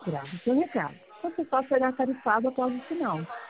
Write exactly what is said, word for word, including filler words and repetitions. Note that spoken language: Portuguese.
grave o seu recado. Você só será tarifado após o sinal.